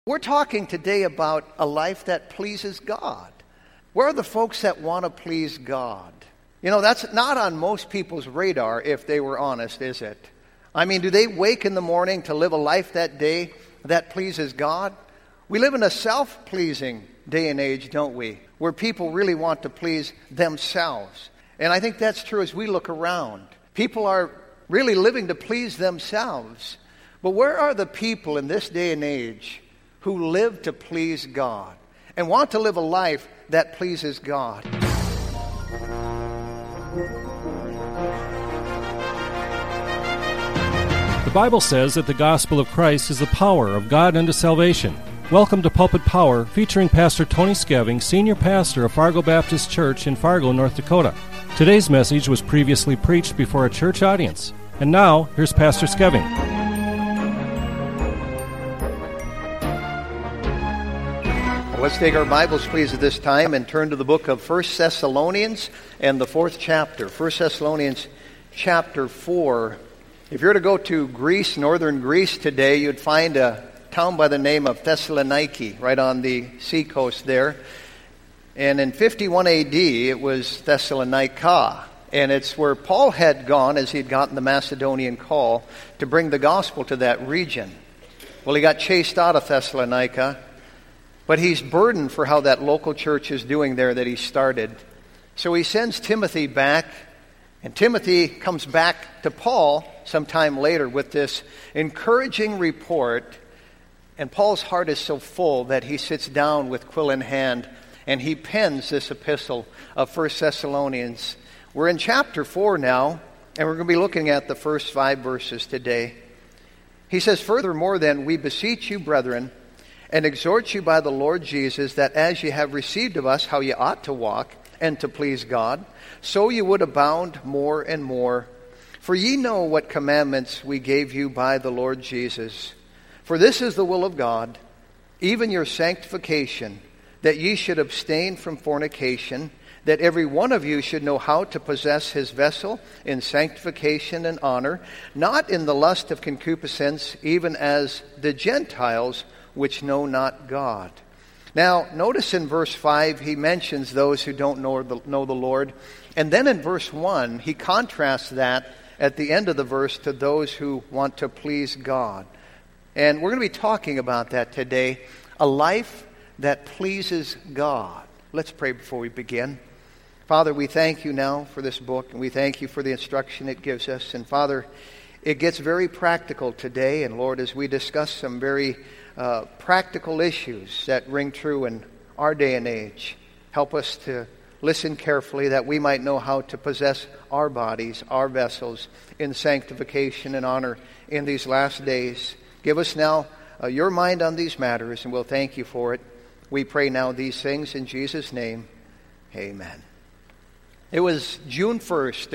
We're talking today about a life that pleases God. Where are the folks that want to please God? You know, that's not on most people's radar, if they were honest, is it? I mean, do they wake in the morning to live a life that day that pleases God? We live in a self-pleasing day and age, don't we? Where people really want to please themselves. And I think that's true as we look around. People are really living to please themselves. But where are the people in this day and age who live to please God and want to live a life that pleases God? The Bible says that the gospel of Christ is the power of God unto salvation. Welcome to Pulpit Power, featuring Pastor Tony Skeving, Senior Pastor of Fargo Baptist Church in Fargo, North Dakota. Today's message was previously preached before a church audience. And now, here's Pastor Skeving. Let's take our Bibles, please, at this time and turn to the book of 1 Thessalonians and the 4th chapter. 1 Thessalonians chapter 4. If you were to go to Greece, northern Greece today, you'd find a town by the name of Thessaloniki, right on the seacoast there. And in 51 AD, it was Thessalonica. And it's where Paul had gone as he'd gotten the Macedonian call to bring the gospel to that region. Well, he got chased out of Thessalonica, but he's burdened for how that local church is doing there that he started. So he sends Timothy back, and Timothy comes back to Paul sometime later with this encouraging report. And Paul's heart is so full that he sits down with quill in hand and he pens this epistle of 1 Thessalonians. We're in chapter 4 now, and we're going to be looking at the first 5 verses today. He says, "Furthermore then, we beseech you, brethren, and exhort you by the Lord Jesus, that as ye have received of us how ye ought to walk, and to please God, so ye would abound more and more. For ye know what commandments we gave you by the Lord Jesus. For this is the will of God, even your sanctification, that ye should abstain from fornication, that every one of you should know how to possess his vessel in sanctification and honor, not in the lust of concupiscence, even as the Gentiles which know not God." Now, notice in verse 5, he mentions those who don't know the Lord. And then in verse 1, he contrasts that at the end of the verse to those who want to please God. And we're going to be talking about that today, a life that pleases God. Let's pray before we begin. Father, we thank you now for this book, and we thank you for the instruction it gives us. And Father, it gets very practical today. And Lord, as we discuss some very practical issues that ring true in our day and age, help us to listen carefully that we might know how to possess our bodies, our vessels, in sanctification and honor in these last days. Give us now your mind on these matters, and we'll thank you for it. We pray now these things in Jesus' name. Amen. It was June 1st,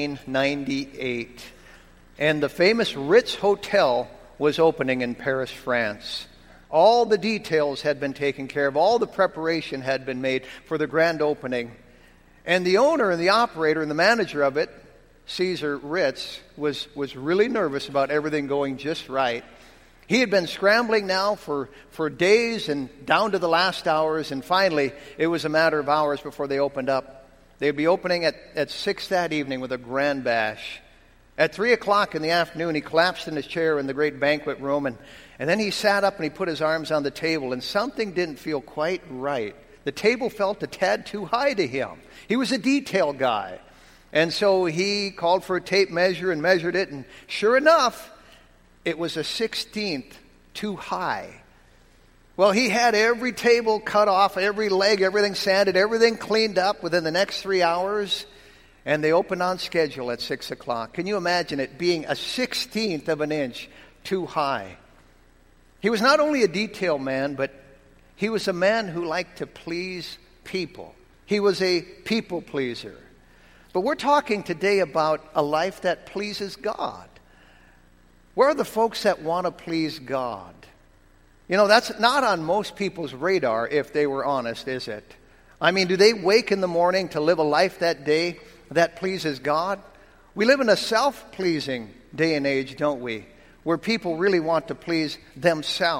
1898, and the famous Ritz Hotel was opening in Paris, France. All the details had been taken care of. All the preparation had been made for the grand opening. And the owner and the operator and the manager of it, Caesar Ritz, was really nervous about everything going just right. He had been scrambling now for days and down to the last hours, and finally it was a matter of hours before they opened up. They'd be opening at 6 that evening with a grand bash. At 3 o'clock in the afternoon, he collapsed in his chair in the great banquet room, and then he sat up and he put his arms on the table, and something didn't feel quite right. The table felt a tad too high to him. He was a detail guy. And so he called for a tape measure and measured it, and sure enough, it was a 16th too high. Well, he had every table cut off, every leg, everything sanded, everything cleaned up within the next 3 hours, and they opened on schedule at 6 o'clock. Can you imagine it being a 16th of an inch too high? He was not only a detail man, but he was a man who liked to please people. He was a people pleaser. But we're talking today about a life that pleases God. Where are the folks that want to please God? You know, that's not on most people's radar, if they were honest, is it? I mean, do they wake in the morning to live a life that day that pleases God? We live in a self-pleasing day and age, don't we? Where people really want to please themselves.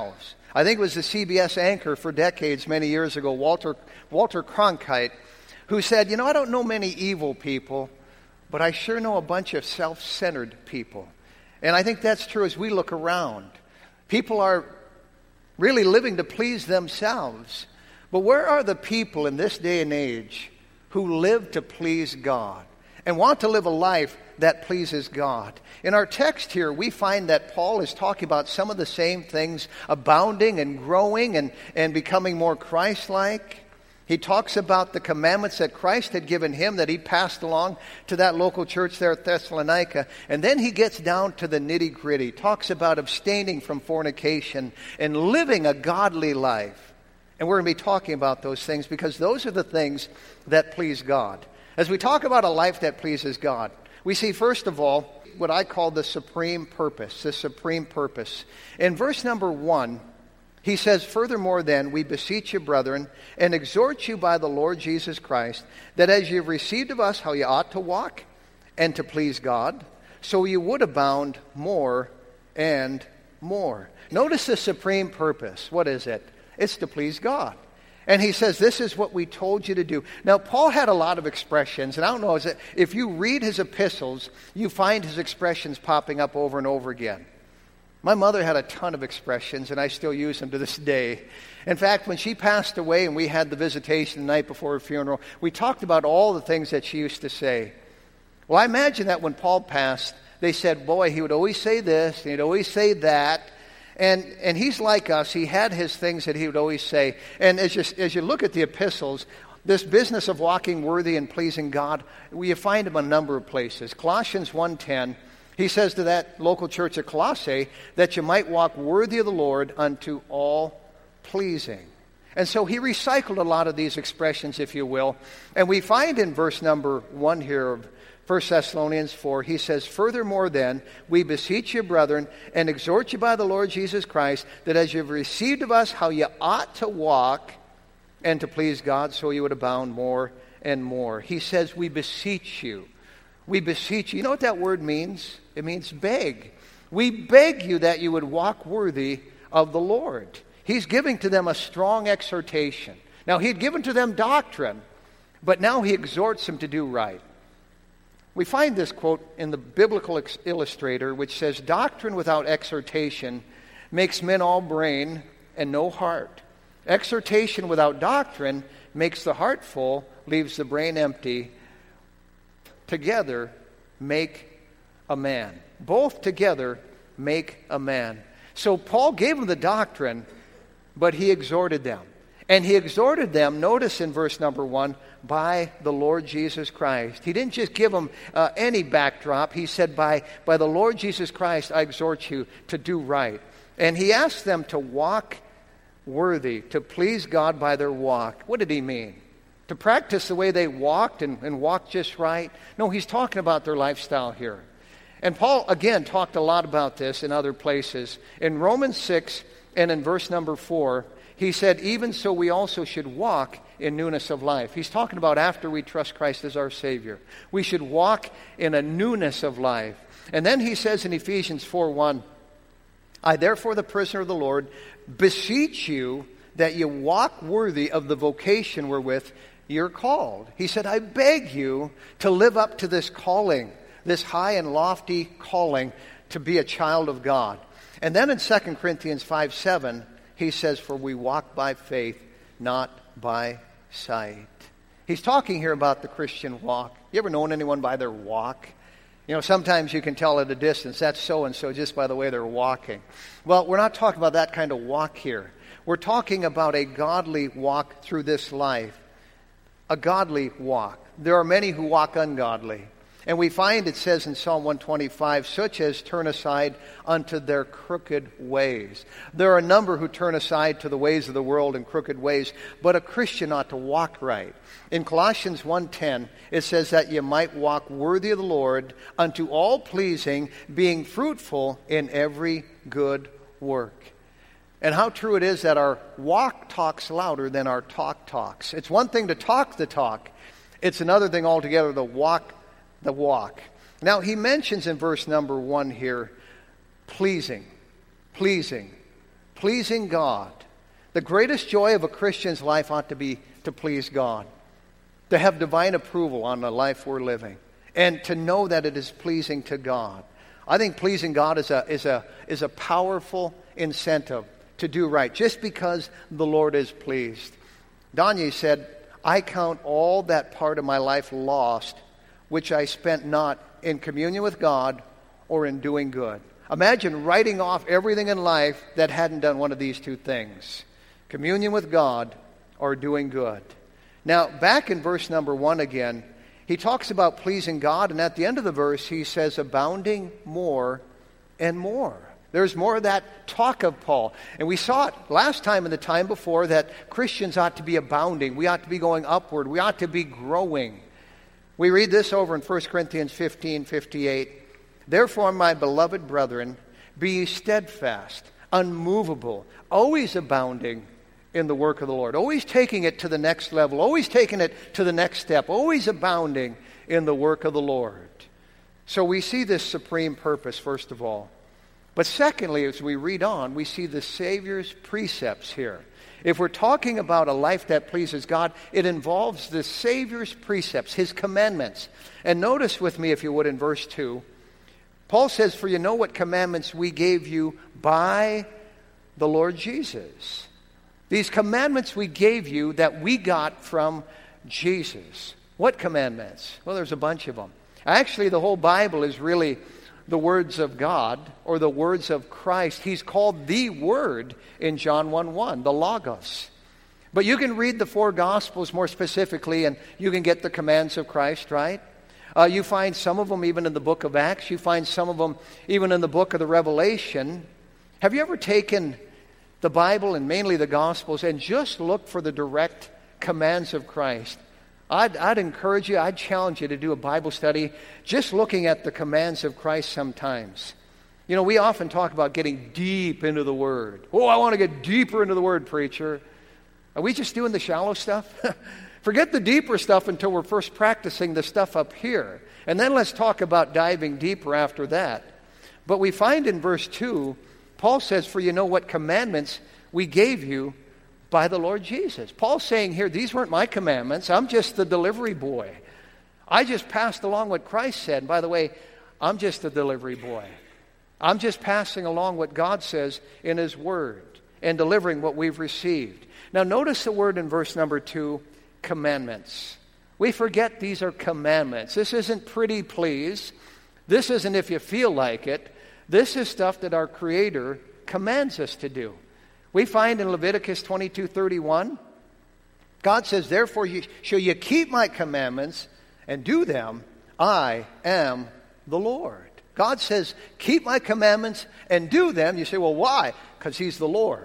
I think it was the CBS anchor for decades, many years ago, Walter Cronkite, who said, I don't know many evil people, but I sure know a bunch of self-centered people. And I think that's true as we look around. People are really living to please themselves. But where are the people in this day and age who live to please God and want to live a life that pleases God? In our text here, we find that Paul is talking about some of the same things, abounding and growing and becoming more Christ-like. He talks about the commandments that Christ had given him that he passed along to that local church there at Thessalonica. And then he gets down to the nitty-gritty, talks about abstaining from fornication and living a godly life. And we're going to be talking about those things because those are the things that please God. As we talk about a life that pleases God, we see, first of all, what I call the supreme purpose, the supreme purpose. In verse number 1, he says, "Furthermore then, we beseech you, brethren, and exhort you by the Lord Jesus Christ, that as you have received of us how you ought to walk and to please God, so you would abound more and more." Notice the supreme purpose. What is it? It's to please God. And he says, this is what we told you to do. Now, Paul had a lot of expressions, and I don't know, if you read his epistles, you find his expressions popping up over and over again. My mother had a ton of expressions, and I still use them to this day. In fact, when she passed away and we had the visitation the night before her funeral, we talked about all the things that she used to say. Well, I imagine that when Paul passed, they said, boy, he would always say this, and he'd always say that. And he's like us. He had his things that he would always say. And as you look at the epistles, this business of walking worthy and pleasing God, you find him in a number of places. Colossians 1:10, he says to that local church at Colossae that you might walk worthy of the Lord unto all pleasing. And so he recycled a lot of these expressions, if you will. And we find in verse number 1 here of 1 Thessalonians 4, he says, "Furthermore then, we beseech you, brethren, and exhort you by the Lord Jesus Christ, that as you have received of us how you ought to walk and to please God, so you would abound more and more." He says, we beseech you. We beseech you. You know what that word means? It means beg. We beg you that you would walk worthy of the Lord. He's giving to them a strong exhortation. Now, he had given to them doctrine, but now he exhorts them to do right. We find this quote in the Biblical Illustrator, which says, "Doctrine without exhortation makes men all brain and no heart. Exhortation without doctrine makes the heart full, leaves the brain empty. Together make a man." Both together make a man. So Paul gave them the doctrine, but he exhorted them. And he exhorted them, notice in verse number 1, by the Lord Jesus Christ. He didn't just give them any backdrop. He said, by the Lord Jesus Christ, I exhort you to do right. And he asked them to walk worthy, to please God by their walk. What did he mean? To practice the way they walked and walk just right? No, he's talking about their lifestyle here. And Paul, again, talked a lot about this in other places. In Romans 6 and in verse number 4, he said, "Even so we also should walk in newness of life." He's talking about after we trust Christ as our Savior. We should walk in a newness of life. And then he says in Ephesians 4:1, "I therefore, the prisoner of the Lord, beseech you that you walk worthy of the vocation wherewith you're called." He said, I beg you to live up to this calling, this high and lofty calling to be a child of God. And then in 2 Corinthians 5:7, he says, "For we walk by faith, not by sight." He's talking here about the Christian walk. You ever known anyone by their walk? You know, sometimes you can tell at a distance, that's so-and-so just by the way they're walking. Well, we're not talking about that kind of walk here. We're talking about a godly walk through this life. A godly walk. There are many who walk ungodly. And we find it says in Psalm 125, "Such as turn aside unto their crooked ways." There are a number who turn aside to the ways of the world and crooked ways, but a Christian ought to walk right. In Colossians 1:10, it says that you might walk worthy of the Lord, unto all pleasing, being fruitful in every good work. And how true it is that our walk talks louder than our talk talks. It's one thing to talk the talk. It's another thing altogether to walk the walk. Now, he mentions in verse number 1 here, pleasing, pleasing God. The greatest joy of a Christian's life ought to be to please God, to have divine approval on the life we're living, and to know that it is pleasing to God. I think pleasing God is a powerful incentive to do right, just because the Lord is pleased. Danye said, I count all that part of my life lost, which I spent not in communion with God or in doing good. Imagine writing off everything in life that hadn't done one of these two things: communion with God or doing good. Now, back in verse number 1 again, he talks about pleasing God, and at the end of the verse, he says, abounding more and more. There's more of that talk of Paul. And we saw it last time and the time before that Christians ought to be abounding. We ought to be going upward. We ought to be growing. We read this over in 1 Corinthians 15:58. Therefore, my beloved brethren, be ye steadfast, unmovable, always abounding in the work of the Lord, always taking it to the next level, always taking it to the next step, always abounding in the work of the Lord. So we see this supreme purpose, first of all. But secondly, as we read on, we see the Savior's precepts here. If we're talking about a life that pleases God, it involves the Savior's precepts, His commandments. And notice with me, if you would, in verse 2, Paul says, for you know what commandments we gave you by the Lord Jesus. These commandments we gave you that we got from Jesus. What commandments? Well, there's a bunch of them. Actually, the whole Bible is really the words of God or the words of Christ. He's called the Word in John 1:1, the Logos. But you can read the four Gospels more specifically and you can get the commands of Christ, right? You find some of them even in the book of Acts. You find some of them even in the book of the Revelation. Have you ever taken the Bible and mainly the Gospels and just look for the direct commands of Christ? I'd encourage you, I'd challenge you to do a Bible study just looking at the commands of Christ sometimes. You know, we often talk about getting deep into the Word. Oh, I want to get deeper into the Word, preacher. Are we just doing the shallow stuff? Forget the deeper stuff until we're first practicing the stuff up here. And then let's talk about diving deeper after that. But we find in verse 2, Paul says, for you know what commandments we gave you by the Lord Jesus. Paul's saying here, these weren't my commandments. I'm just the delivery boy. I just passed along what Christ said. By the way, I'm just a delivery boy. I'm just passing along what God says in His Word and delivering what we've received. Now notice the word in verse number 2, commandments. We forget these are commandments. This isn't pretty please. This isn't if you feel like it. This is stuff that our Creator commands us to do. We find in Leviticus 22:31, God says, therefore shall you keep my commandments and do them. I am the Lord. God says, keep my commandments and do them. You say, well, why? Because He's the Lord.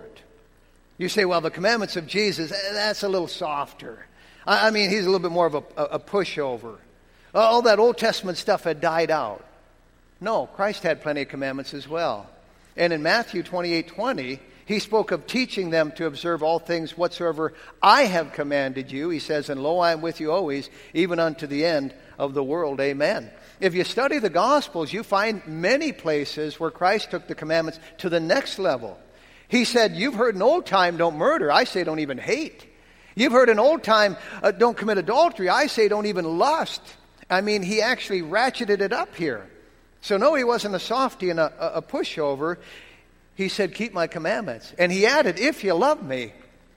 You say, well, the commandments of Jesus, that's a little softer. I mean, He's a little bit more of a pushover. All that Old Testament stuff had died out. No, Christ had plenty of commandments as well. And in Matthew 28:20, He spoke of teaching them to observe all things whatsoever I have commanded you. He says, and lo, I am with you always, even unto the end of the world. Amen. If you study the Gospels, you find many places where Christ took the commandments to the next level. He said, you've heard in old time, don't murder. I say, don't even hate. You've heard in old time, don't commit adultery. I say, don't even lust. I mean, He actually ratcheted it up here. So no, He wasn't a softy and a pushover. He said, keep my commandments. And He added, if you love me,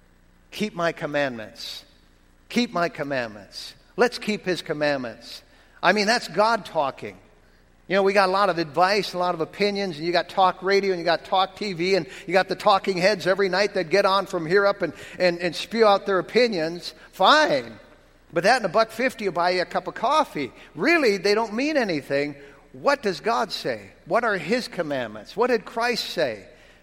keep my commandments. Keep my commandments. Let's keep His commandments. I mean, that's God talking. You know, we got a lot of advice, a lot of opinions, and you got talk radio and you got talk TV, and you got the talking heads every night that get on from here up and spew out their opinions. Fine. But that and $1.50 will buy you a cup of coffee. Really, they don't mean anything. What does God say? What are His commandments? What did Christ say?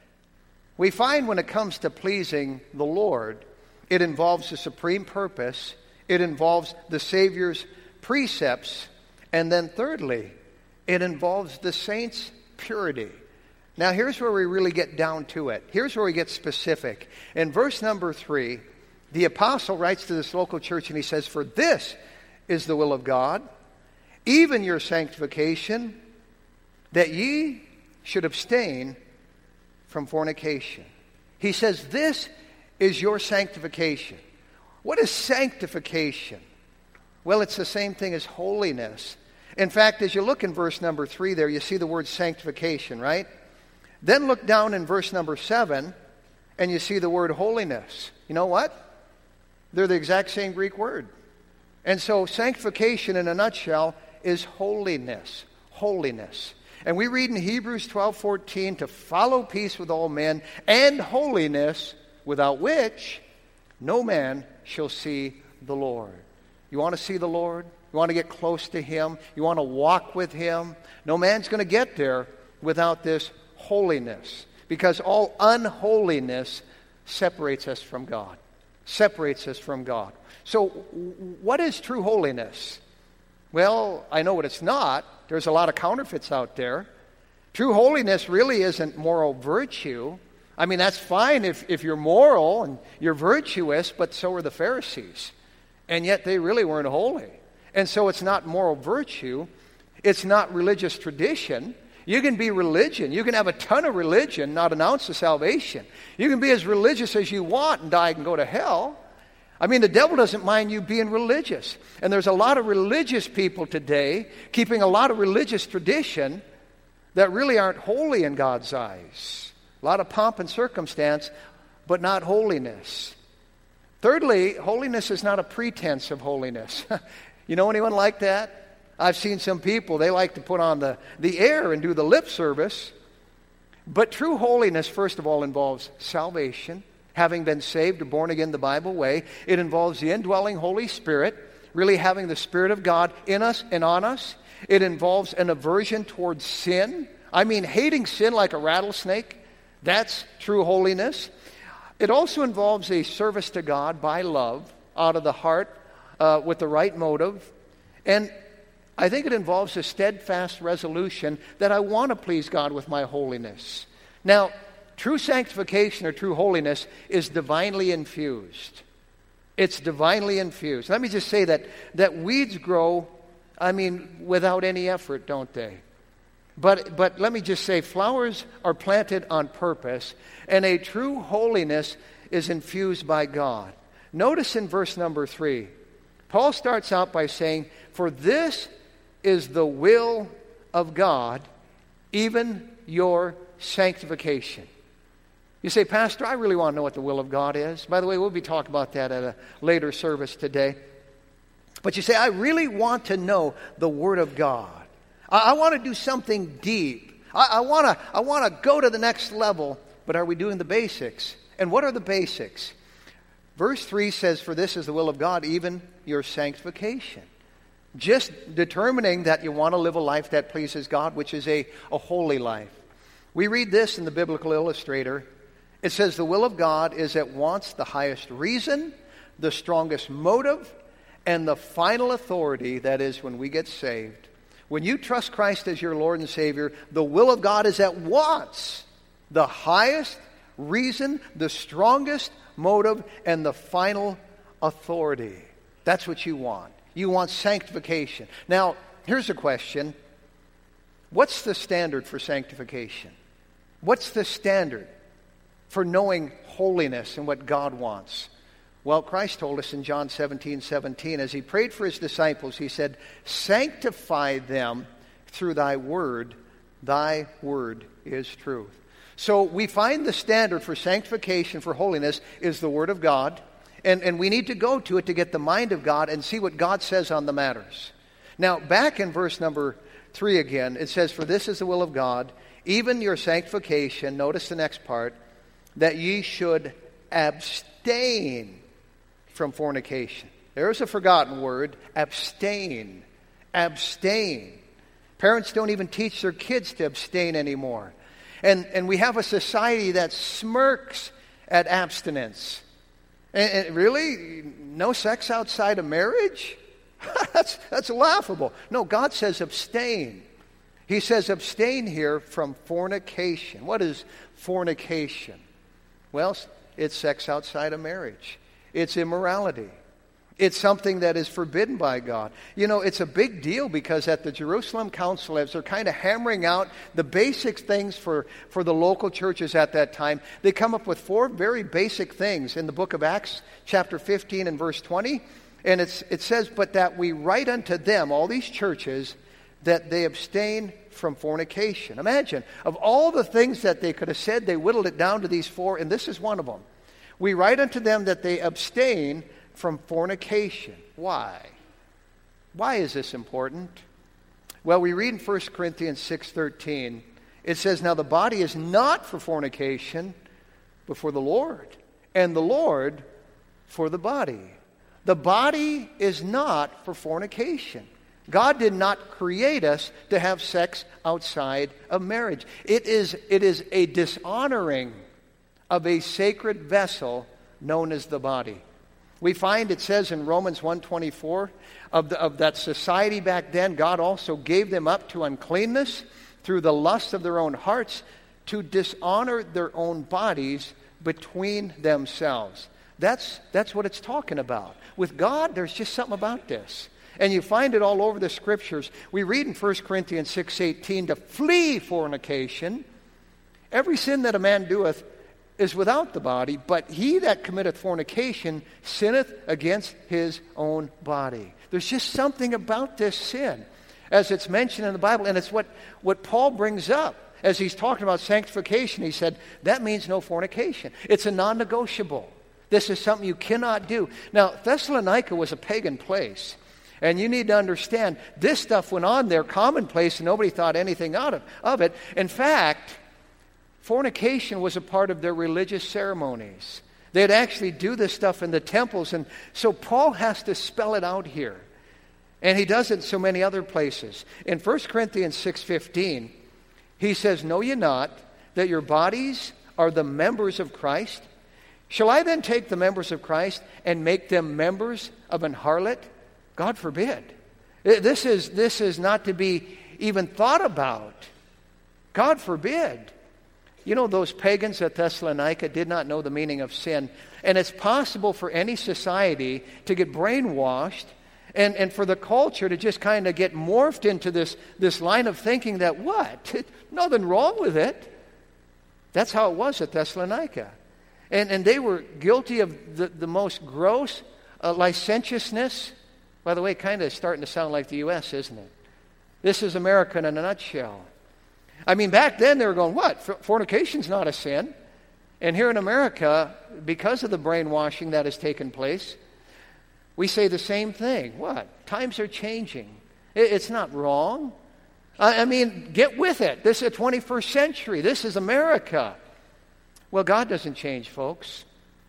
We find when it comes to pleasing the Lord, it involves the supreme purpose. It involves the Savior's precepts. And then thirdly, it involves the saints' purity. Now here's where we really get down to it. Here's where we get specific. In verse number 3, the apostle writes to this local church and he says, for this is the will of God, even your sanctification, that ye should abstain from fornication. He says, this is your sanctification. What is sanctification? Well, it's the same thing as holiness. In fact, as you look in verse number 3 there, you see the word sanctification, right? Then look down in verse number 7, and you see the word holiness. You know what? They're the exact same Greek word. And so sanctification in a nutshell is holiness. Holiness. And we read in Hebrews 12:14 to follow peace with all men and holiness, without which no man shall see the Lord. You want to see the Lord? You want to get close to Him? You want to walk with Him? No man's going to get there without this holiness, because all unholiness separates us from God. Separates us from God. So what is true holiness? Well, I know what it's not. There's a lot of counterfeits out there. True holiness really isn't moral virtue. I mean, that's fine if you're moral and you're virtuous, but so were the Pharisees. And yet they really weren't holy. And so it's not moral virtue. It's not religious tradition. You can be religion. You can have a ton of religion, not an ounce of salvation. You can be as religious as you want and die and go to hell. I mean, the devil doesn't mind you being religious. And there's a lot of religious people today keeping a lot of religious tradition that really aren't holy in God's eyes. A lot of pomp and circumstance, but not holiness. Thirdly, holiness is not a pretense of holiness. You know anyone like that? I've seen some people, they like to put on the air and do the lip service. But true holiness, first of all, involves salvation, having been saved or born again the Bible way. It involves the indwelling Holy Spirit, really having the Spirit of God in us and on us. It involves an aversion towards sin. I mean, hating sin like a rattlesnake. That's true holiness. It also involves a service to God by love, out of the heart, with the right motive. And I think it involves a steadfast resolution that I want to please God with my holiness. Now, true sanctification or true holiness is divinely infused. It's divinely infused. Let me just say that weeds grow, without any effort, don't they? But let me just say, flowers are planted on purpose, and a true holiness is infused by God. Notice in verse number 3, Paul starts out by saying, "For this is the will of God, even your sanctification." You say, "Pastor, I really want to know what the will of God is." By the way, we'll be talking about that at a later service today. But you say, "I really want to know the Word of God. I want to do something deep. I want to go to the next level." But are we doing the basics? And what are the basics? Verse 3 says, "For this is the will of God, even your sanctification." Just determining that you want to live a life that pleases God, which is a holy life. We read this in the Biblical Illustrator. It says, "The will of God is at once the highest reason, the strongest motive, and the final authority," that is, when we get saved. When you trust Christ as your Lord and Savior, the will of God is at once the highest reason, the strongest motive, and the final authority. That's what you want. You want sanctification. Now, here's a question. What's the standard for sanctification? What's the standard for knowing holiness and what God wants? Well, Christ told us in John 17:17, as He prayed for His disciples, He said, "Sanctify them through Thy word. Thy word is truth." So we find the standard for sanctification, for holiness, is the Word of God. And we need to go to it to get the mind of God and see what God says on the matters. Now, back in verse number 3 again, it says, "For this is the will of God, even your sanctification," notice the next part, "that ye should abstain from fornication." There's a forgotten word, abstain. Abstain. Parents don't even teach their kids to abstain anymore. And we have a society that smirks at abstinence. And really? No sex outside of marriage? That's laughable. No, God says abstain. He says abstain here from fornication. What is fornication? Well, it's sex outside of marriage. It's immorality. It's something that is forbidden by God. You know, it's a big deal because at the Jerusalem Council, as they're kind of hammering out the basic things for the local churches at that time, they come up with 4 very basic things in the book of Acts, chapter 15 and verse 20. And it says, but that we write unto them, all these churches, that they abstain from fornication. Imagine, of all the things that they could have said, they whittled it down to these 4, and this is one of them. We write unto them that they abstain from fornication. Why? Why is this important? Well, we read in 1 Corinthians 6:13, it says, now the body is not for fornication, but for the Lord, and the Lord for the body. The body is not for fornication. God did not create us to have sex outside of marriage. It is a dishonoring of a sacred vessel known as the body. We find it says in Romans 1:24 of that society back then, God also gave them up to uncleanness through the lust of their own hearts to dishonor their own bodies between themselves. That's what it's talking about. With God, there's just something about this. And you find it all over the Scriptures. We read in 1 Corinthians 6:18 to flee fornication. Every sin that a man doeth is without the body, but he that committeth fornication sinneth against his own body. There's just something about this sin, as it's mentioned in the Bible, and it's what Paul brings up as he's talking about sanctification. He said, that means no fornication. It's a non-negotiable. This is something you cannot do. Now, Thessalonica was a pagan place, and you need to understand, this stuff went on there commonplace, and nobody thought anything of it. In fact, fornication was a part of their religious ceremonies. They'd actually do this stuff in the temples. And so Paul has to spell it out here. And he does it in so many other places. In 1 Corinthians 6:15, he says, know ye not that your bodies are the members of Christ? Shall I then take the members of Christ and make them members of an harlot? God forbid. This is not to be even thought about. God forbid. You know, those pagans at Thessalonica did not know the meaning of sin. And it's possible for any society to get brainwashed and for the culture to just kind of get morphed into this line of thinking that what? Nothing wrong with it. That's how it was at Thessalonica. And they were guilty of the most gross licentiousness. By the way, kind of starting to sound like the U.S., isn't it? This is America in a nutshell. I mean, back then they were going, what? Fornication's not a sin. And here in America, because of the brainwashing that has taken place, we say the same thing. What? Times are changing. It's not wrong. I mean, get with it. This is the 21st century. This is America. Well, God doesn't change, folks.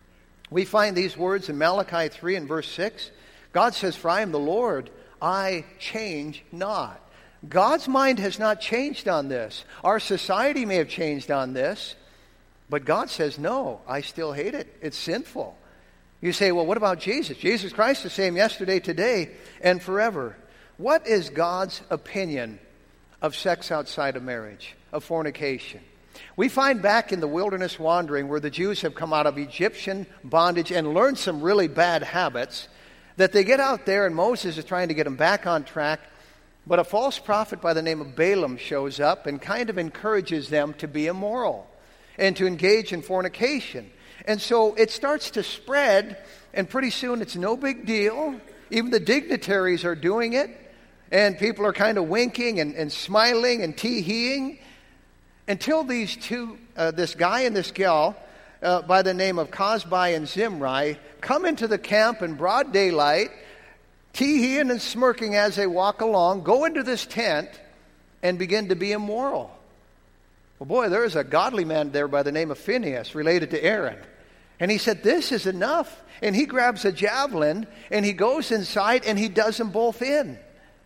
We find these words in Malachi 3 and verse 6. God says, for I am the Lord, I change not. God's mind has not changed on this. Our society may have changed on this, but God says, no, I still hate it. It's sinful. You say, well, what about Jesus? Jesus Christ is the same yesterday, today, and forever. What is God's opinion of sex outside of marriage, of fornication? We find back in the wilderness wandering where the Jews have come out of Egyptian bondage and learned some really bad habits, that they get out there and Moses is trying to get them back on track. But a false prophet by the name of Balaam shows up and kind of encourages them to be immoral and to engage in fornication. And so it starts to spread, and pretty soon it's no big deal. Even the dignitaries are doing it, and people are kind of winking and smiling and tee-heeing until these two, this guy and this gal by the name of Cozbi and Zimri, come into the camp in broad daylight, tee-heeing and smirking as they walk along, go into this tent and begin to be immoral. Well, boy, there's a godly man there by the name of Phinehas, related to Aaron. And he said, this is enough. And he grabs a javelin and he goes inside and he does them both in.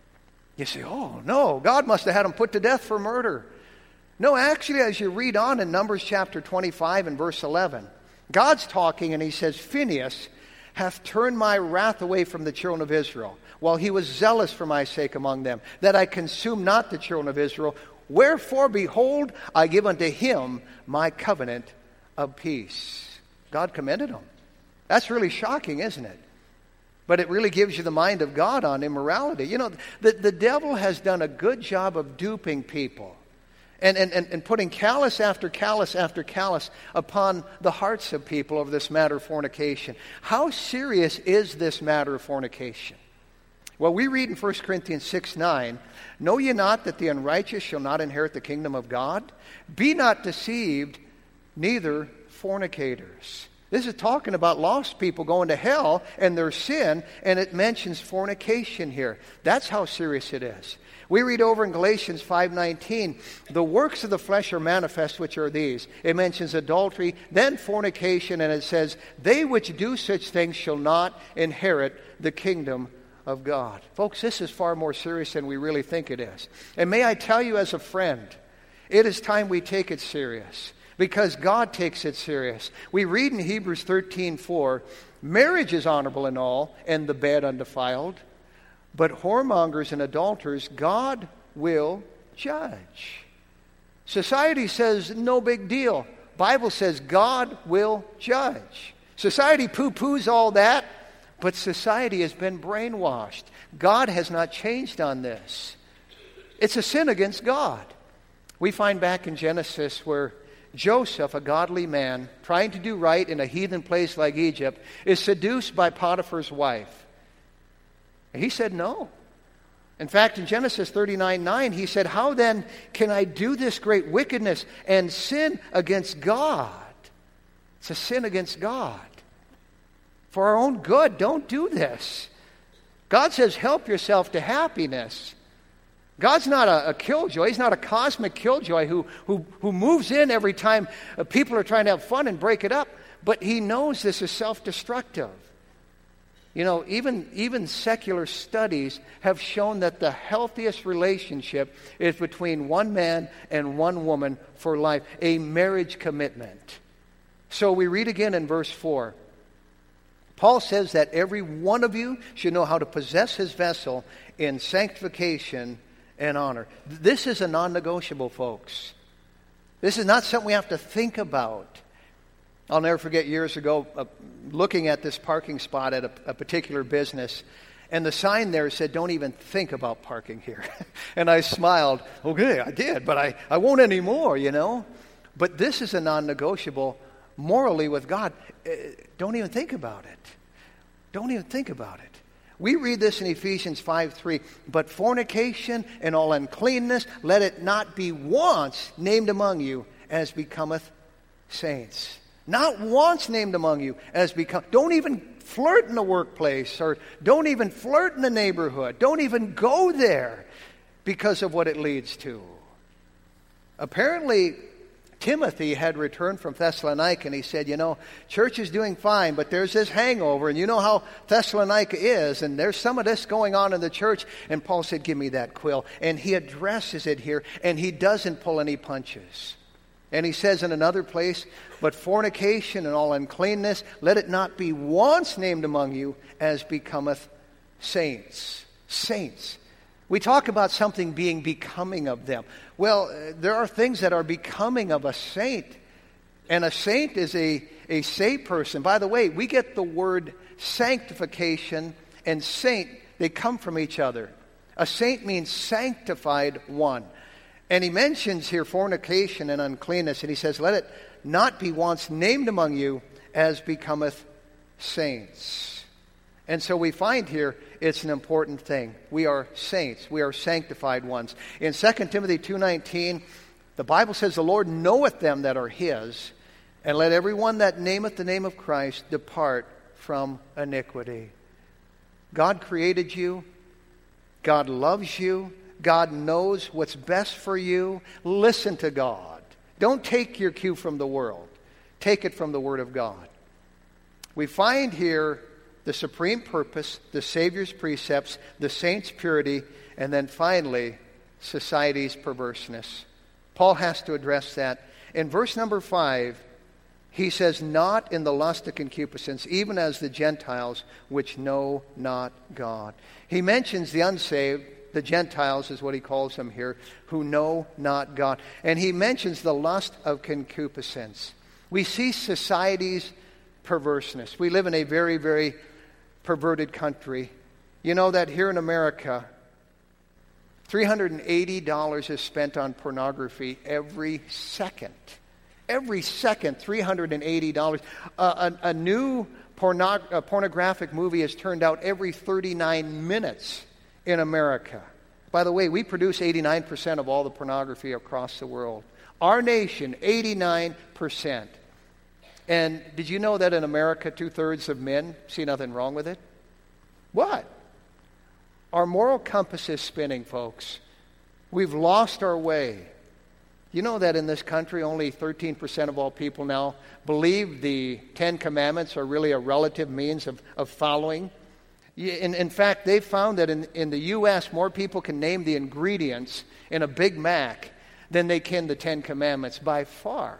You say, oh, no, God must have had them put to death for murder. No, actually, as you read on in Numbers chapter 25 and verse 11, God's talking and he says, Phinehas hath turned my wrath away from the children of Israel, while he was zealous for my sake among them, that I consume not the children of Israel. Wherefore, behold, I give unto him my covenant of peace. God commended him. That's really shocking, isn't it? but it really gives you the mind of God on immorality. You know, the devil has done a good job of duping people and putting callous after callous after callous upon the hearts of people over this matter of fornication. How serious is this matter of fornication? Well, we read in 1 Corinthians 6:9, "Know ye not that the unrighteous shall not inherit the kingdom of God? Be not deceived, neither fornicators." This is talking about lost people going to hell and their sin, and it mentions fornication here. That's how serious it is. We read over in Galatians 5:19, "The works of the flesh are manifest, which are these." It mentions adultery, then fornication, and it says, "They which do such things shall not inherit the kingdom of God." Folks, this is far more serious than we really think it is. And may I tell you as a friend, it is time we take it serious, because God takes it serious. We read in Hebrews 13:4, "Marriage is honorable in all, and the bed undefiled. But whoremongers and adulterers God will judge." Society says no big deal. Bible says God will judge. Society poo-poos all that, but society has been brainwashed. God has not changed on this. It's a sin against God. We find back in Genesis where Joseph, a godly man, trying to do right in a heathen place like Egypt, is seduced by Potiphar's wife. He said no. In fact, in Genesis 39:9, he said, "How then can I do this great wickedness and sin against God?" It's a sin against God. For our own good, don't do this. God says, help yourself to happiness. God's not a killjoy. He's not a cosmic killjoy who moves in every time people are trying to have fun and break it up. But he knows this is self-destructive. You know, even secular studies have shown that the healthiest relationship is between one man and one woman for life, a marriage commitment. So we read again in verse 4. Paul says that every one of you should know how to possess his vessel in sanctification and honor. This is a non-negotiable, folks. This is not something we have to think about. I'll never forget years ago looking at this parking spot at a particular business, and the sign there said, "Don't even think about parking here." And I smiled. Okay, I did, but I won't anymore, you know. But this is a non-negotiable morally with God. Don't even think about it. Don't even think about it. We read this in Ephesians 5:3. "But fornication and all uncleanness, let it not be once named among you as becometh saints." Not once named among you as become. Don't even flirt in the workplace, or don't even flirt in the neighborhood. Don't even go there because of what it leads to. Apparently, Timothy had returned from Thessalonica, and he said, you know, church is doing fine, but there's this hangover, and you know how Thessalonica is, and there's some of this going on in the church. And Paul said, "Give me that quill." And he addresses it here, and he doesn't pull any punches. And he says in another place, "But fornication and all uncleanness, let it not be once named among you as becometh saints." Saints. We talk about something being becoming of them. Well, there are things that are becoming of a saint. And a saint is a saved person. By the way, we get the word sanctification and saint. They come from each other. A saint means sanctified one. And he mentions here fornication and uncleanness, and he says, "Let it not be once named among you as becometh saints." And so we find here it's an important thing. We are saints. We are sanctified ones. In 2 Timothy 2:19, the Bible says, "The Lord knoweth them that are his, and let everyone that nameth the name of Christ depart from iniquity." God created you. God loves you. God knows what's best for you. Listen to God. Don't take your cue from the world. Take it from the Word of God. We find here the supreme purpose, the Savior's precepts, the saint's purity, and then finally, society's perverseness. Paul has to address that. In verse number 5, he says, "Not in the lust of concupiscence, even as the Gentiles which know not God." He mentions the unsaved. The Gentiles is what he calls them here, who know not God. And he mentions the lust of concupiscence. We see society's perverseness. We live in a very, very perverted country. You know that here in America, $380 is spent on pornography every second. Every second, $380. A new pornographic movie is turned out every 39 minutes in America. By the way, we produce 89% of all the pornography across the world. Our nation, 89%. And did you know that in America, 2/3 of men see nothing wrong with it? What? Our moral compass is spinning, folks. We've lost our way. You know that in this country, only 13% of all people now believe the Ten Commandments are really a relative means of following. In fact, they've found that in the U.S., more people can name the ingredients in a Big Mac than they can the Ten Commandments by far.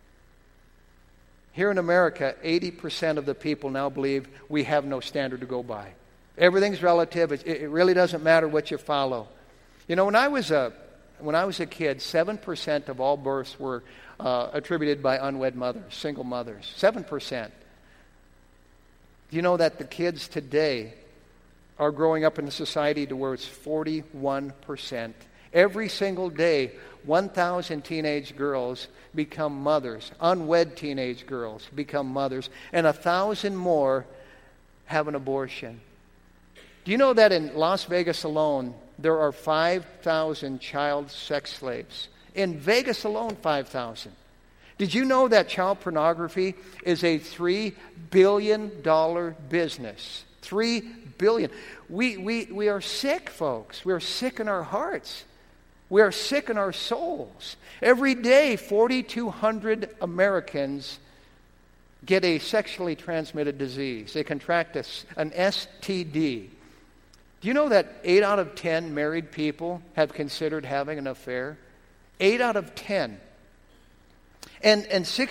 Here in America, 80% of the people now believe we have no standard to go by. Everything's relative. It really doesn't matter what you follow. You know, when I was a kid, 7% of all births were attributed by unwed mothers, single mothers. 7%. Do you know that the kids today are growing up in a society to where it's 41%? Every single day, 1,000 teenage girls become mothers. Unwed teenage girls become mothers. And 1,000 more have an abortion. Do you know that in Las Vegas alone, there are 5,000 child sex slaves? In Vegas alone, 5,000. Did you know that child pornography is a $3 billion business? $3 billion. We are sick, folks. We are sick in our hearts. We are sick in our souls. Every day, 4,200 Americans get a sexually transmitted disease. They contract an STD. Do you know that 8 out of 10 married people have considered having an affair? 8 out of 10. And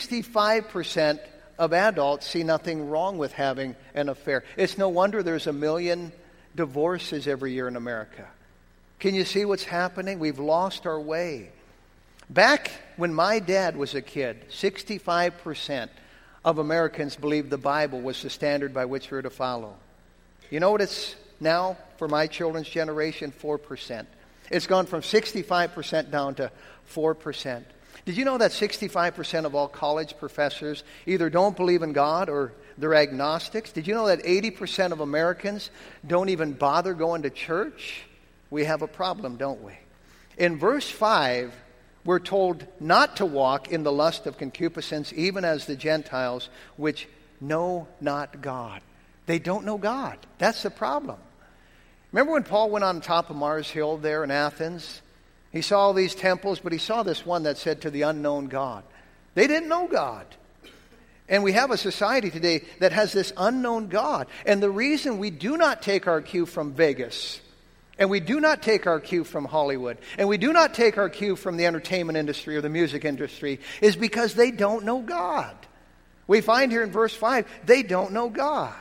65% of adults see nothing wrong with having an affair. It's no wonder there's 1 million divorces every year in America. Can you see what's happening? We've lost our way. Back when my dad was a kid, 65% of Americans believed the Bible was the standard by which we're to follow. You know what it's now for my children's generation? 4%. It's gone from 65% down to 4%. Did you know that 65% of all college professors either don't believe in God or they're agnostics? Did you know that 80% of Americans don't even bother going to church? We have a problem, don't we? In verse 5, we're told not to walk in the lust of concupiscence, even as the Gentiles, which know not God. They don't know God. That's the problem. Remember when Paul went on top of Mars Hill there in Athens? He saw all these temples, but he saw this one that said to the unknown God. They didn't know God. And we have a society today that has this unknown God. And the reason we do not take our cue from Vegas, and we do not take our cue from Hollywood, and we do not take our cue from the entertainment industry or the music industry, is because they don't know God. We find here in verse 5, they don't know God.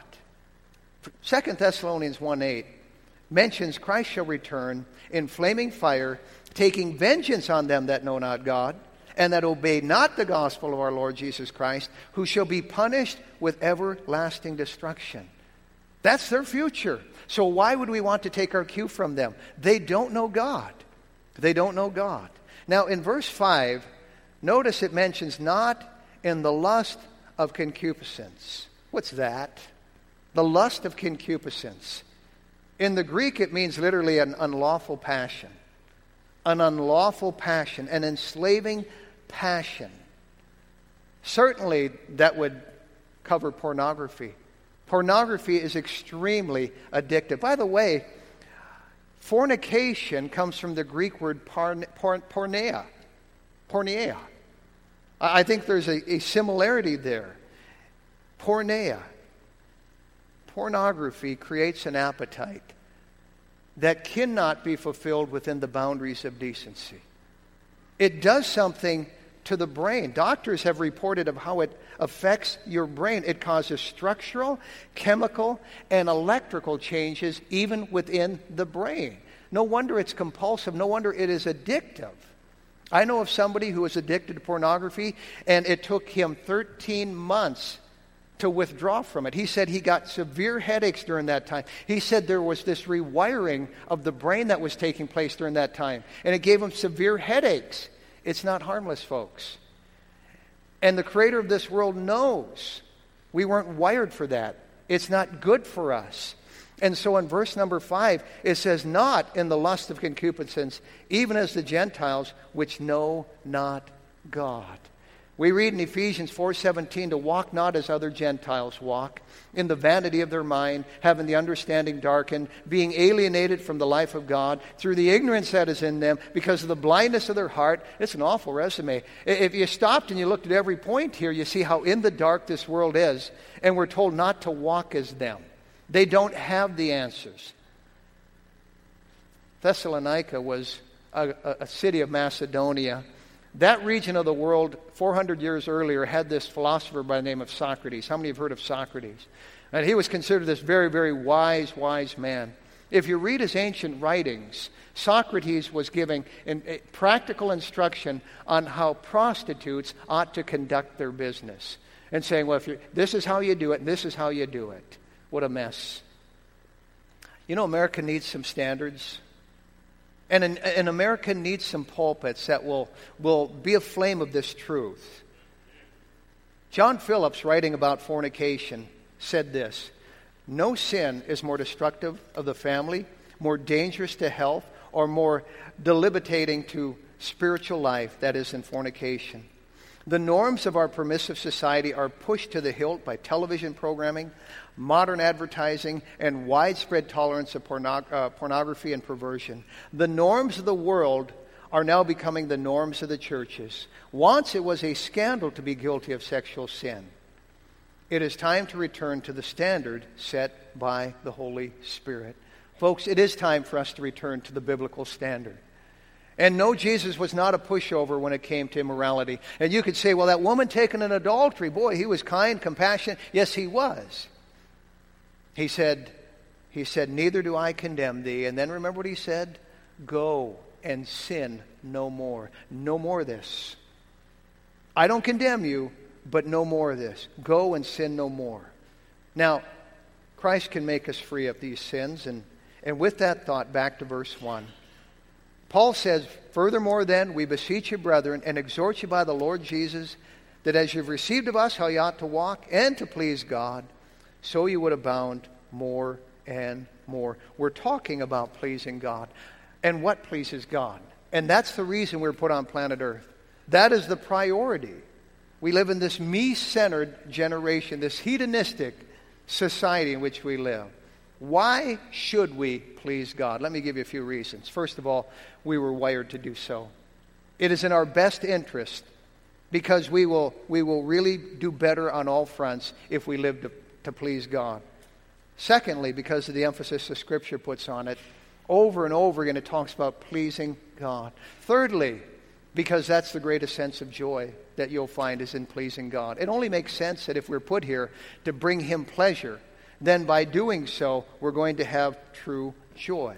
2 Thessalonians 1:8 mentions Christ shall return in flaming fire, taking vengeance on them that know not God, and that obey not the gospel of our Lord Jesus Christ, who shall be punished with everlasting destruction. That's their future. So why would we want to take our cue from them? They don't know God. They don't know God. Now in verse 5, notice it mentions not in the lust of concupiscence. What's that? The lust of concupiscence. In the Greek, it means literally an unlawful passion. An unlawful passion, an enslaving passion. Certainly, that would cover pornography. Pornography is extremely addictive. By the way, fornication comes from the Greek word porneia. Porneia. I think there's a similarity there. Porneia. Pornography creates an appetite that cannot be fulfilled within the boundaries of decency. It does something to the brain. Doctors have reported of how it affects your brain. It causes structural, chemical, and electrical changes even within the brain. No wonder it's compulsive. No wonder it is addictive. I know of somebody who was addicted to pornography, and it took him 13 months to withdraw from it. He said he got severe headaches during that time. He said there was this rewiring of the brain that was taking place during that time, and it gave him severe headaches. It's not harmless, folks. And the creator of this world knows we weren't wired for that. It's not good for us. And so in verse number 5, it says, not in the lust of concupiscence, even as the Gentiles which know not God. We read in Ephesians 4:17 to walk not as other Gentiles walk, in the vanity of their mind, having the understanding darkened, being alienated from the life of God through the ignorance that is in them because of the blindness of their heart. It's an awful resume. If you stopped and you looked at every point here, you see how in the dark this world is, and we're told not to walk as them. They don't have the answers. Thessalonica was a city of Macedonia. That region of the world 400 years earlier had this philosopher by the name of Socrates. How many have heard of Socrates? And he was considered this very, very wise man. If you read his ancient writings, Socrates was giving practical instruction on how prostitutes ought to conduct their business. And saying, well, this is how you do it, and this is how you do it. What a mess. You know, America needs some standards. And America needs some pulpits that will be a flame of this truth. John Phillips, writing about fornication, said this: no sin is more destructive of the family, more dangerous to health, or more debilitating to spiritual life, that is, in fornication. The norms of our permissive society are pushed to the hilt by television programming, modern advertising, and widespread tolerance of pornography and perversion. The norms of the world are now becoming the norms of the churches. Once it was a scandal to be guilty of sexual sin. It is time to return to the standard set by the Holy Spirit. Folks, it is time for us to return to the biblical standard. And no, Jesus was not a pushover when it came to immorality. And you could say, well, that woman taken in adultery, boy, he was kind, compassionate. Yes, he was. He said, neither do I condemn thee. And then remember what he said? Go and sin no more. No more of this. I don't condemn you, but no more of this. Go and sin no more. Now, Christ can make us free of these sins. And with that thought, back to verse 1. Paul says, furthermore then, we beseech you, brethren, and exhort you by the Lord Jesus, that as you've received of us how you ought to walk and to please God, so you would abound more and more. We're talking about pleasing God. And what pleases God? And that's the reason we're put on planet Earth. That is the priority. We live in this me-centered generation, this hedonistic society in which we live. Why should we please God? Let me give you a few reasons. First of all, we were wired to do so. It is in our best interest because we will really do better on all fronts if we live to please God. Secondly, because of the emphasis the Scripture puts on it, over and over again it talks about pleasing God. Thirdly, because that's the greatest sense of joy that you'll find is in pleasing God. It only makes sense that if we're put here to bring Him pleasure, then by doing so, we're going to have true joy.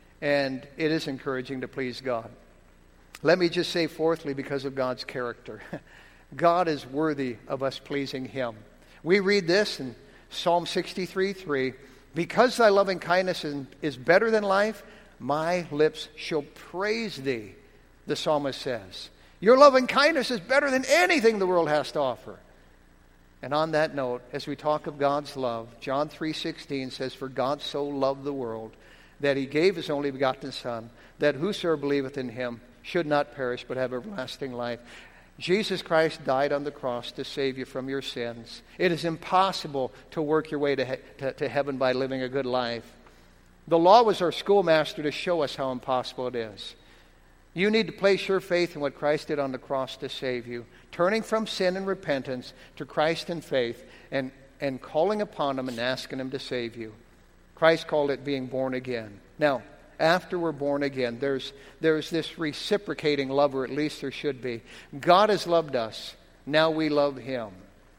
And it is encouraging to please God. Let me just say fourthly, because of God's character. God is worthy of us pleasing Him. We read this in Psalm 63:3. Because thy loving kindness is better than life, my lips shall praise thee, the psalmist says. Your loving kindness is better than anything the world has to offer. And on that note, as we talk of God's love, John 3:16 says, for God so loved the world that He gave His only begotten Son, that whosoever believeth in Him should not perish but have everlasting life. Jesus Christ died on the cross to save you from your sins. It is impossible to work your way to heaven by living a good life. The law was our schoolmaster to show us how impossible it is. You need to place your faith in what Christ did on the cross to save you, turning from sin and repentance to Christ in faith and calling upon Him and asking Him to save you. Christ called it being born again. Now, after we're born again, there's this reciprocating love, or at least there should be. God has loved us. Now we love Him.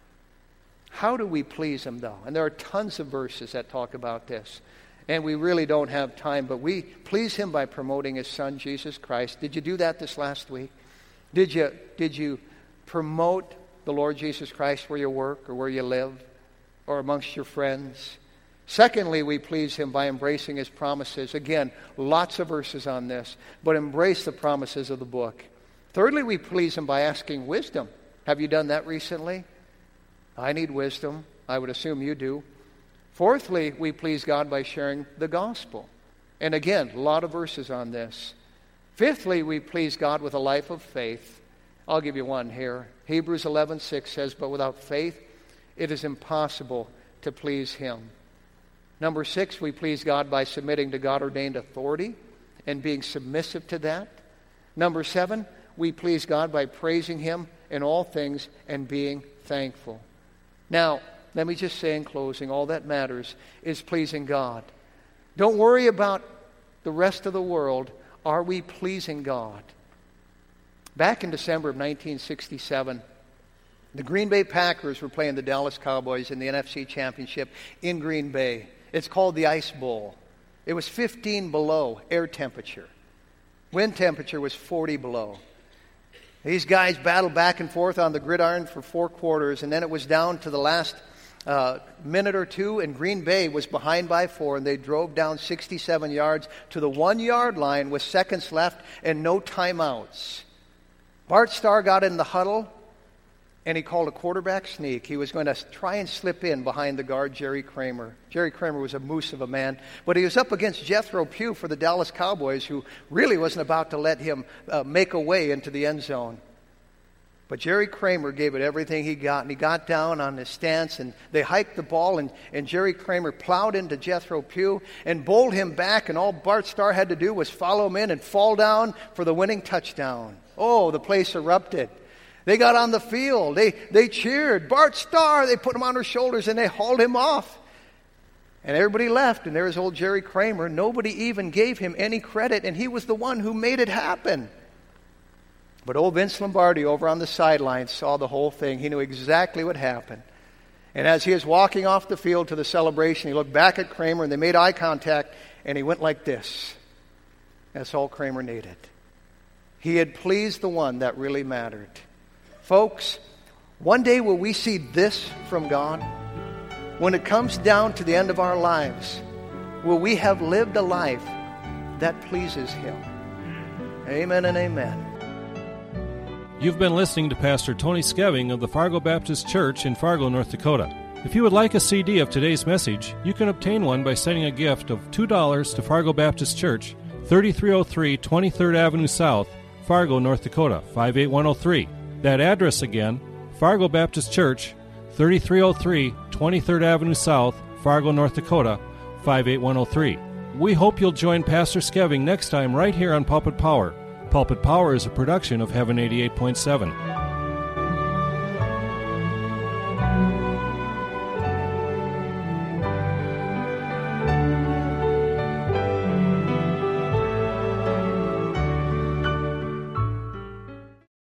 How do we please Him, though? And there are tons of verses that talk about this. And we really don't have time, but we please Him by promoting His Son, Jesus Christ. Did you do that this last week? Did you promote the Lord Jesus Christ where you work or where you live? or amongst your friends. Secondly, we please Him by embracing His promises. Again, lots of verses on this, but embrace the promises of the book. Thirdly, we please Him by asking wisdom. Have you done that recently? I need wisdom. I would assume you do. Fourthly, we please God by sharing the gospel. And again, a lot of verses on this. Fifthly, we please God with a life of faith. I'll give you one here. Hebrews 11:6 says, "But without faith, it is impossible to please Him." Number 6, we please God by submitting to God-ordained authority and being submissive to that. Number 7, we please God by praising Him in all things and being thankful. Now, let me just say in closing, all that matters is pleasing God. Don't worry about the rest of the world. Are we pleasing God? Back in December of 1967, the Green Bay Packers were playing the Dallas Cowboys in the NFC Championship in Green Bay. It's called the Ice Bowl. It was 15 below air temperature. Wind temperature was 40 below. These guys battled back and forth on the gridiron for 4 quarters, and then it was down to the last minute or two, and Green Bay was behind by 4, and they drove down 67 yards to the 1-yard line with seconds left and no timeouts. Bart Starr got in the huddle, and he called a quarterback sneak. He was going to try and slip in behind the guard, Jerry Kramer. Jerry Kramer was a moose of a man, but he was up against Jethro Pugh for the Dallas Cowboys, who really wasn't about to let him make a way into the end zone. But Jerry Kramer gave it everything he got, and he got down on his stance, and they hiked the ball, and Jerry Kramer plowed into Jethro Pugh and bowled him back, and all Bart Starr had to do was follow him in and fall down for the winning touchdown. Oh, the place erupted. They got on the field. They cheered. Bart Starr, they put him on their shoulders, and they hauled him off. And everybody left, and there was old Jerry Kramer. Nobody even gave him any credit, and he was the one who made it happen. But old Vince Lombardi over on the sidelines saw the whole thing. He knew exactly what happened. And as he was walking off the field to the celebration, he looked back at Kramer, and they made eye contact, and he went like this. That's all Kramer needed. He had pleased the one that really mattered. Folks, one day will we see this from God? When it comes down to the end of our lives, will we have lived a life that pleases Him? Amen and amen. You've been listening to Pastor Tony Skeving of the Fargo Baptist Church in Fargo, North Dakota. If you would like a CD of today's message, you can obtain one by sending a gift of $2 to Fargo Baptist Church, 3303 23rd Avenue South, Fargo, North Dakota, 58103. That address again, Fargo Baptist Church, 3303 23rd Avenue South, Fargo, North Dakota, 58103. We hope you'll join Pastor Skeving next time right here on Pulpit Power. Pulpit Power is a production of Heaven 88.7.